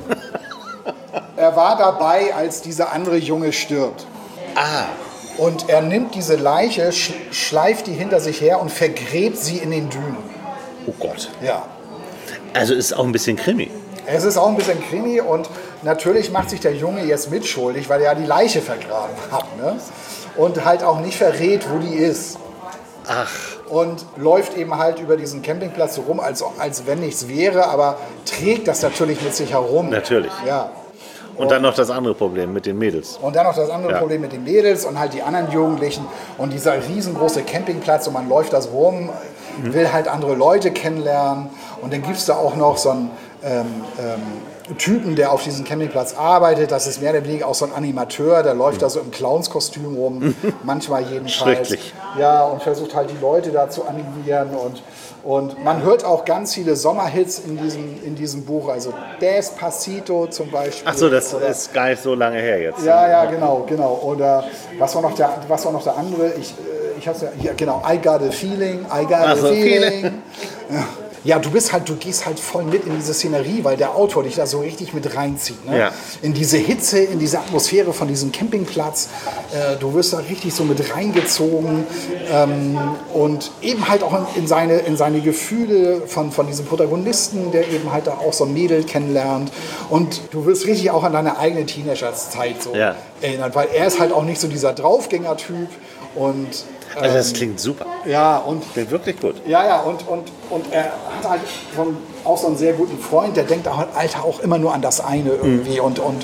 Er war dabei, als dieser andere Junge stirbt. Ah. Und er nimmt diese Leiche, sch- schleift die hinter sich her und vergräbt sie in den Dünen. Oh Gott. Ja. Also ist auch ein bisschen Krimi. Es ist auch ein bisschen Krimi und natürlich macht sich der Junge jetzt mitschuldig, weil er ja die Leiche vergraben hat. Ne? Und halt auch nicht verrät, wo die ist. Ach. Und läuft eben halt über diesen Campingplatz so rum, als, als wenn nichts wäre, aber trägt das natürlich mit sich herum. Natürlich. Ja. Und, und dann noch das andere Problem mit den Mädels. Und dann noch das andere ja. Problem mit den Mädels und halt die anderen Jugendlichen. Und dieser riesengroße Campingplatz und man läuft da so rum, mhm. will halt andere Leute kennenlernen. Und dann gibt es da auch noch so einen ähm, ähm, Typen, der auf diesem Campingplatz arbeitet. Das ist mehr oder weniger auch so ein Animateur, der läuft mhm. da so im Clownskostüm rum, manchmal jedenfalls. Schrecklich. Ja, und versucht halt die Leute da zu animieren. Und, und man hört auch ganz viele Sommerhits in diesem, in diesem Buch. Also Despacito zum Beispiel. Ach so, das oder, ist gar nicht so lange her jetzt. Ja, ja, genau, genau. Oder was war noch der, was war noch der andere? Ich, ich hab's ja, hier, genau, I got a feeling, I got a so, feeling. Ja. Ja, du bist halt, du gehst halt voll mit in diese Szenerie, weil der Autor dich da so richtig mit reinzieht. Ne? Ja. In diese Hitze, in diese Atmosphäre von diesem Campingplatz. Äh, du wirst da richtig so mit reingezogen ähm, und eben halt auch in, in, seine, in seine Gefühle von, von diesem Protagonisten, der eben halt da auch so ein Mädel kennenlernt. Und du wirst richtig auch an deine eigene Teenagerzeit so ja. erinnert, weil er ist halt auch nicht so dieser Draufgänger-Typ und also das klingt super. ja, und klingt wirklich gut. Ja, ja, und, und, und er hat halt so einen, auch so einen sehr guten Freund, der denkt auch, Alter, auch immer nur an das eine irgendwie mhm. und, und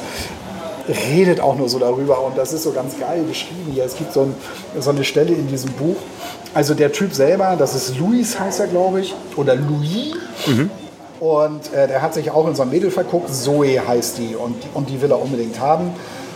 redet auch nur so darüber. Und das ist so ganz geil beschrieben hier. Es gibt so, ein, so eine Stelle in diesem Buch. Also der Typ selber, das ist Luis, heißt er, glaube ich, oder Louis. Mhm. Und äh, der hat sich auch in so ein Mädel verguckt, Zoe heißt die, und, und die will er unbedingt haben.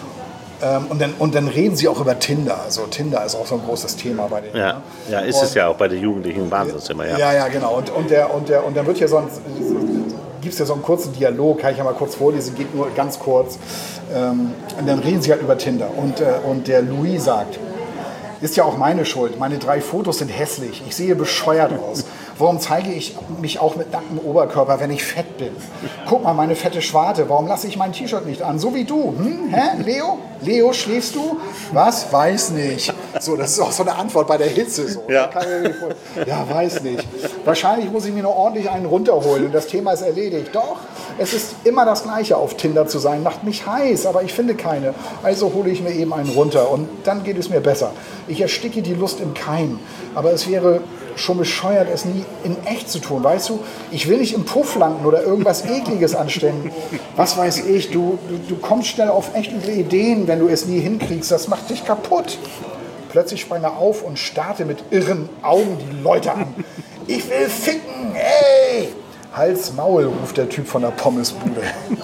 Ähm, und, dann, und dann reden sie auch über Tinder. Also Tinder ist auch so ein großes Thema bei denen. Ja, ja ist und, es ja auch bei den Jugendlichen ein Wahnsinnsthema. Ja. ja, ja, genau. Und, und, der, und, der, und dann wird hier so ein, gibt es ja so einen kurzen Dialog, kann ich ja mal kurz vorlesen, geht nur ganz kurz. Ähm, und dann reden sie halt über Tinder. Und, äh, und der Louis sagt, ist ja auch meine Schuld. Meine drei Fotos sind hässlich. Ich sehe bescheuert aus. Warum zeige ich mich auch mit nacktem Oberkörper, wenn ich fett bin? Guck mal, meine fette Schwarte. Warum lasse ich mein T-Shirt nicht an? So wie du. Hm? Hä? Leo? Leo, schläfst du? Was? Weiß nicht. So, das ist auch so eine Antwort bei der Hitze. So. Ja. Ja, weiß nicht. Wahrscheinlich muss ich mir noch ordentlich einen runterholen und das Thema ist erledigt. Doch, es ist immer das Gleiche, auf Tinder zu sein. Macht mich heiß, aber ich finde keine. Also hole ich mir eben einen runter und dann geht es mir besser. Ich ersticke die Lust im Keim. Aber es wäre schon bescheuert, es nie in echt zu tun, weißt du? Ich will nicht im Puff landen oder irgendwas Ekliges anstellen. Was weiß ich, du, du, du kommst schnell auf echt üble Ideen, wenn du es nie hinkriegst. Das macht dich kaputt. Plötzlich sprang er auf und starrte mit irren Augen die Leute an. Ich will ficken, ey! Hals, Maul, ruft der Typ von der Pommesbude.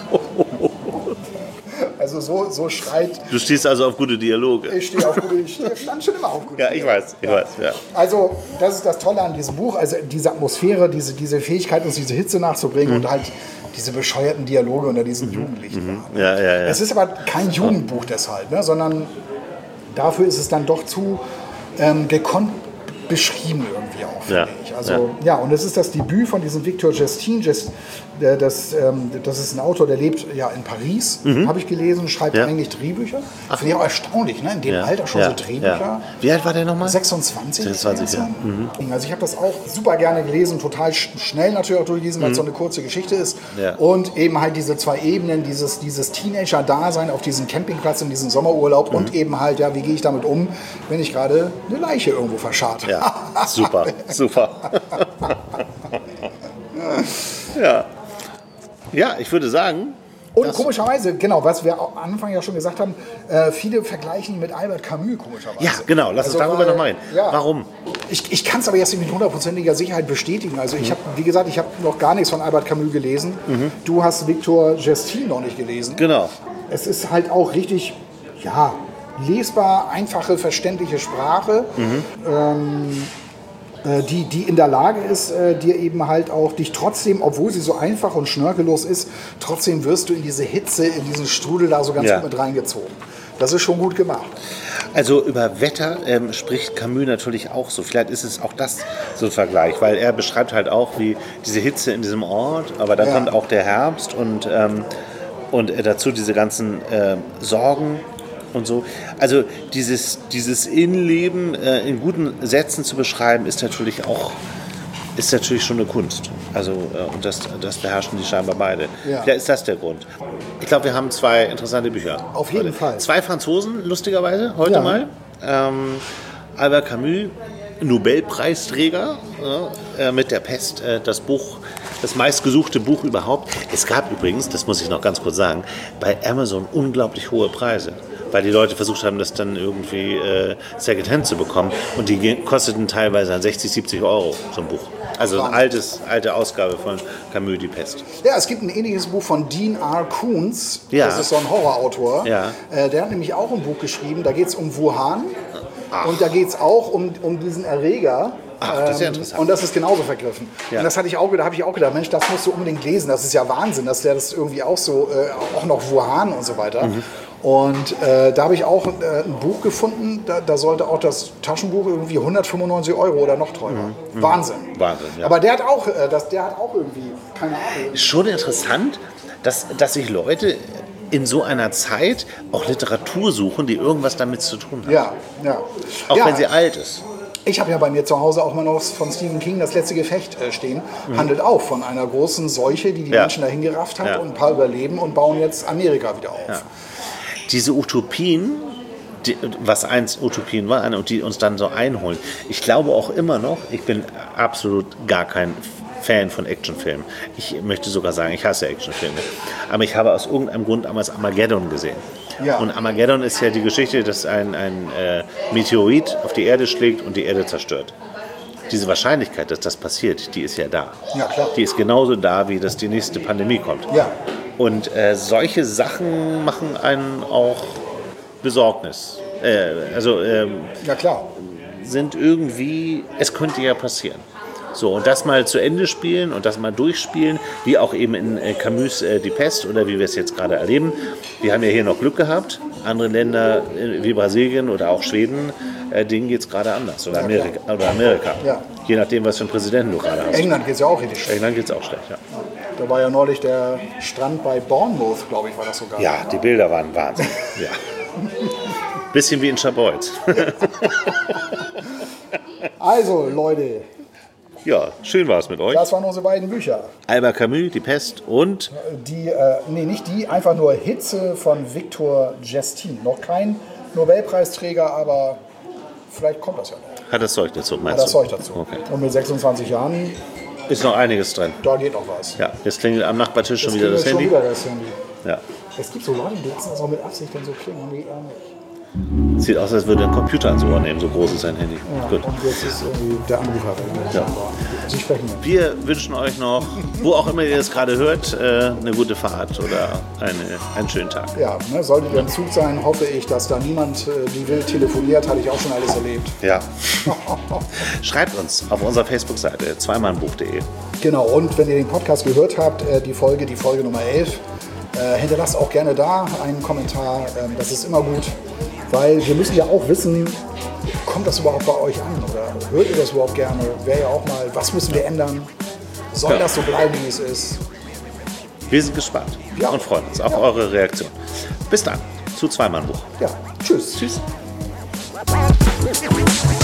Also so, so schreit... Du stehst also auf gute Dialoge. Ich stehe auf gute, ich stand schon immer auf gute Ja, ich Dialoge. weiß, ich ja. weiß, ja. Also das ist das Tolle an diesem Buch, also diese Atmosphäre, diese, diese Fähigkeit, uns diese Hitze nachzubringen mhm. und halt diese bescheuerten Dialoge unter diesen mhm. Jugendlichen. Mhm. Ja, ja, ja. Es ist aber kein Jugendbuch deshalb, ne, sondern dafür ist es dann doch zu ähm, gekonnt beschrieben irgendwie auch, finde Ja. ich. Also, ja. ja, und es ist das Debüt von diesem Victor Gestin. Gest, der, das, ähm, das ist ein Autor, der lebt ja in Paris, mhm. habe ich gelesen, schreibt ja. eigentlich Drehbücher. Finde ich auch erstaunlich, ne? In dem Ja. Alter schon ja. so Drehbücher. Ja. Wie alt war der nochmal? sechsundzwanzig. sechsundzwanzig, ja. Mhm. Also ich habe das auch super gerne gelesen, total sch- schnell natürlich auch durchgelesen, weil es Mhm. so eine kurze Geschichte ist. Ja. Und eben halt diese zwei Ebenen, dieses, dieses Teenager-Dasein auf diesem Campingplatz in diesem Sommerurlaub Mhm. und eben halt, ja, wie gehe ich damit um, wenn ich gerade eine Leiche irgendwo verscharrt. Ja, super, super. ja. Ja, ich würde sagen. Und komischerweise, genau, was wir am Anfang ja schon gesagt haben, äh, viele vergleichen ihn mit Albert Camus, komischerweise. Ja, genau, lass uns Also, darüber weil- noch mal reden. ja. Warum? Ich, ich kann es aber jetzt nicht mit hundertprozentiger Sicherheit bestätigen. Also ich habe, wie gesagt, ich habe noch gar nichts von Albert Camus gelesen. Mhm. Du hast Victor Gestin noch nicht gelesen. Genau. Es ist halt auch richtig, ja, lesbar, einfache, verständliche Sprache, Mhm. ähm, äh, die, die in der Lage ist, äh, dir eben halt auch dich trotzdem, obwohl sie so einfach und schnörkellos ist, trotzdem wirst du in diese Hitze, in diesen Strudel da so ganz Ja. gut mit reingezogen. Das ist schon gut gemacht. Also über Wetter ähm, spricht Camus natürlich auch so. Vielleicht ist es auch das so ein Vergleich, weil er beschreibt halt auch, wie diese Hitze in diesem Ort, aber dann Ja. kommt auch der Herbst und, ähm, und äh, dazu diese ganzen ähm, Sorgen und so. Also dieses, dieses Innenleben äh, in guten Sätzen zu beschreiben, ist natürlich auch ist natürlich schon eine Kunst. Also, äh, und das, das beherrschen die scheinbar beide. Ja. Vielleicht ist das der Grund. Ich glaube, wir haben zwei interessante Bücher. Auf jeden heute. Fall. Zwei Franzosen, lustigerweise, heute Ja. mal. Ähm, Albert Camus, Nobelpreisträger, äh, mit der Pest, äh, das Buch, das meistgesuchte Buch überhaupt. Es gab übrigens, das muss ich noch ganz kurz sagen, bei Amazon unglaublich hohe Preise, weil die Leute versucht haben, das dann irgendwie äh, Secondhand zu bekommen. Und die ge- kosteten teilweise sechzig, siebzig Euro, so ein Buch. Also eine altes, alte Ausgabe von Camus, die Pest. Ja, es gibt ein ähnliches Buch von Dean R. Koontz. Ja. Das ist so ein Horrorautor. Ja. Äh, der hat nämlich auch ein Buch geschrieben. Da geht es um Wuhan. Und da geht es auch um, um diesen Erreger. Ach, das ist ja Ähm, interessant. Und das ist genauso vergriffen. Ja. Und das hatte ich auch, da habe ich auch gedacht, Mensch, das musst du unbedingt lesen. Das ist ja Wahnsinn, dass der das irgendwie auch so, äh, auch noch Wuhan und so weiter. Mhm. Und äh, da habe ich auch äh, ein Buch gefunden, da, da sollte auch das Taschenbuch irgendwie hundertfünfundneunzig Euro oder noch teurer. Wahnsinn. Wahnsinn, ja. Aber der hat auch, äh, das, der hat auch irgendwie, keine Ahnung. Schon interessant, dass, dass sich Leute in so einer Zeit auch Literatur suchen, die irgendwas damit zu tun hat. Ja, ja. Auch ja, wenn sie alt ist. Ich habe ja bei mir zu Hause auch mal noch von Stephen King das letzte Gefecht äh, stehen. Handelt auch von einer großen Seuche, die die Ja. Menschen dahin gerafft hat Ja. und ein paar überleben und bauen jetzt Amerika wieder auf. Ja. Diese Utopien, die, was einst Utopien waren und die uns dann so einholen. Ich glaube auch immer noch, ich bin absolut gar kein Fan von Actionfilmen. Ich möchte sogar sagen, ich hasse Actionfilme. Aber ich habe aus irgendeinem Grund damals Armageddon gesehen. Ja. Und Armageddon ist ja die Geschichte, dass ein, ein äh, Meteorit auf die Erde schlägt und die Erde zerstört. Diese Wahrscheinlichkeit, dass das passiert, die ist ja da. Ja, klar. Die ist genauso da, wie dass die nächste Pandemie kommt. Ja. Und äh, solche Sachen machen einen auch Besorgnis. Äh, also ähm, Ja, klar. sind irgendwie, es könnte ja passieren. So, und das mal zu Ende spielen und das mal durchspielen, wie auch eben in äh, Camus äh, Die Pest oder wie wir es jetzt gerade erleben. Wir haben ja hier noch Glück gehabt. Andere Länder äh, wie Brasilien oder auch Schweden, äh, denen geht es gerade anders. Oder Amerika. Oder Amerika. Ja. Je nachdem, was für einen Präsidenten du gerade hast. England geht es ja auch richtig schlecht. England geht es auch schlecht, ja. Da war ja neulich der Strand bei Bournemouth, glaube ich, war das sogar. Ja, die Bilder waren Wahnsinn. Ja. Bisschen wie in Schabolz. Also, Leute, Ja, schön war es mit euch. das waren unsere beiden Bücher. Albert Camus, Die Pest und Die, äh, nee, nicht die, einfach nur Hitze von Victor Gestin. Noch kein Nobelpreisträger, aber vielleicht kommt das ja noch. hat das Zeug dazu, Hat meinst das du? Zeug dazu. Okay. Und mit sechsundzwanzig Jahren, Ist noch einiges drin. da geht noch was. Ja, jetzt klingelt am Nachbartisch schon Jetzt wieder das klingelt Handy. schon wieder das Handy. Ja. Es gibt so Leute, die lassen das auch mit Absicht dann so klingen. Nee, eher nicht. Sieht aus, als würde ein Computer ans Ohr nehmen, so groß ist sein Handy. Ja, Gut. und jetzt ist irgendwie der Anrufer weg. Ja. Sie sprechen mit. Wir wünschen euch noch, wo auch immer ihr es gerade hört, äh, eine gute Fahrt oder eine, einen schönen Tag. Ja, ne, sollte ihr im Zug sein, hoffe ich, dass da niemand äh, wie wild telefoniert. Hatte ich auch schon alles erlebt. Ja. Schreibt uns auf unserer Facebook-Seite zweimalbuch punkt de. Genau, und wenn ihr den Podcast gehört habt, äh, die Folge, die Folge Nummer elf, äh, hinterlasst auch gerne da einen Kommentar. Ähm, das ist immer gut, weil wir müssen ja auch wissen, kommt das überhaupt bei euch an? Oder hört ihr das überhaupt gerne? Wäre ja auch mal, was müssen wir ändern? Soll Ja. das so bleiben, wie es ist? Wir sind gespannt Ja. und freuen uns auf Ja. eure Reaktion. Bis dann zu Zweimann Buch. Ja, tschüss. Tschüss. Thank you.